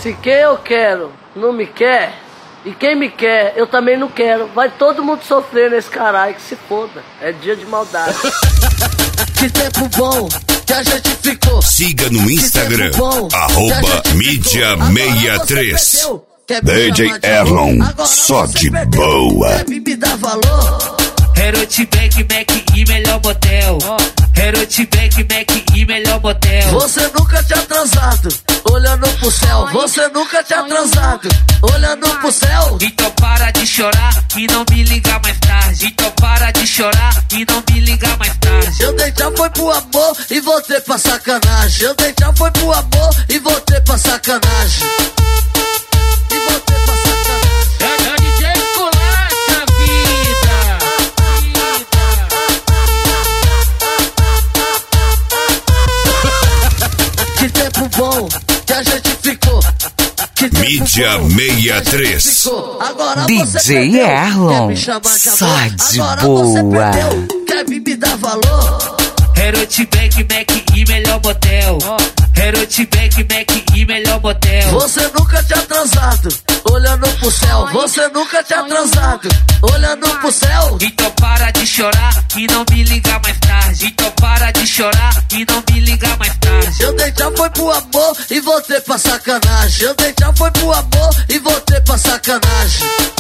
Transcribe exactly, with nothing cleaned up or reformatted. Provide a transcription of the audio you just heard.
Se quem eu quero não me quer, e quem me quer, eu também não quero. Vai todo mundo sofrer nesse caralho, que se foda. É dia de maldade. Que tempo bom que a gente ficou. Siga no Instagram, arroba mídia sessenta e três. D J Erlon, só de boa. Me dá valor. Herot Mac, Mac e melhor motel. Herot Mac, Mac e melhor motel. Você nunca tinha transado, olhando pro céu. Você nunca tinha transado, olhando pro céu. Então para de chorar e não me liga mais tarde. Então para de chorar e não me liga mais tarde. Eu dei tchau foi pro amor e voltei pra sacanagem. Eu dei tchau foi pro amor e voltei pra sacanagem. E voltei pra sacanagem. É D J Culacha, vida. Que tempo bom que a gente ficou. Mídia sessenta e três. Agora D J Erlon, só de boa. Quer me dar valor? Herot Mac, Mac e melhor motel. Herot Mac, Mac e melhor motel. Você nunca tinha transado, olhando pro céu. Você nunca tinha transado, olhando pro céu. Então para de chorar e não me liga mais tarde. Então para de chorar e não me liga mais tarde. Eu dei tchau foi pro amor e voltei pra sacanagem. Eu dei tchau foi pro amor e voltei pra sacanagem.